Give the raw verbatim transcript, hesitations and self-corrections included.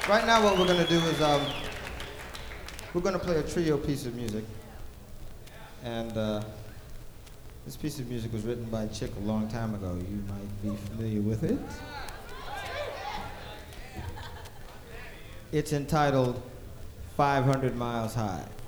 Right now what we're going to do is um, we're going to play a trio piece of music. And uh, this piece of music was written by Chick a long time ago. You might be familiar with it. It's entitled five hundred Miles High.